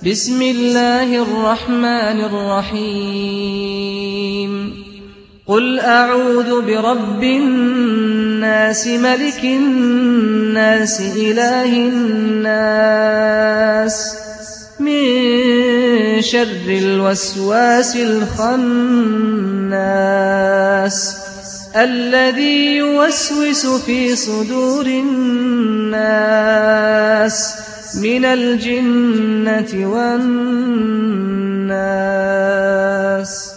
بسم الله الرحمن الرحيم قل أعوذ برب الناس ملك الناس إله الناس من شر الوسواس الخناس الذي يوسوس في صدور الناس من الجنة والناس.